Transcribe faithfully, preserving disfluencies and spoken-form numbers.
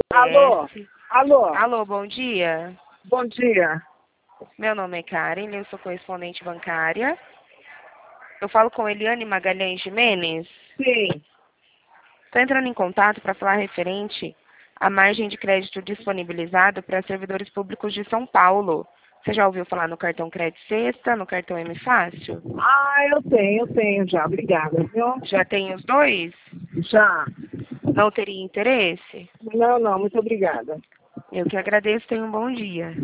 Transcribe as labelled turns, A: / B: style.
A: Alô? Alô?
B: Alô, bom dia.
A: Bom dia.
B: Meu nome é Karen, eu sou correspondente bancária. Eu falo com Eliane Magalhães Jimenez.
A: Sim.
B: Estou entrando em contato para falar referente à margem de crédito disponibilizado para servidores públicos de São Paulo. Você já ouviu falar no cartão Crédito Sexta, no cartão M Fácil?
A: Ah, eu tenho, eu tenho já. Obrigada, viu?
B: Já tem os dois?
A: Já.
B: Não teria interesse?
A: Não, não, muito obrigada.
B: Eu que agradeço, tenha um bom dia.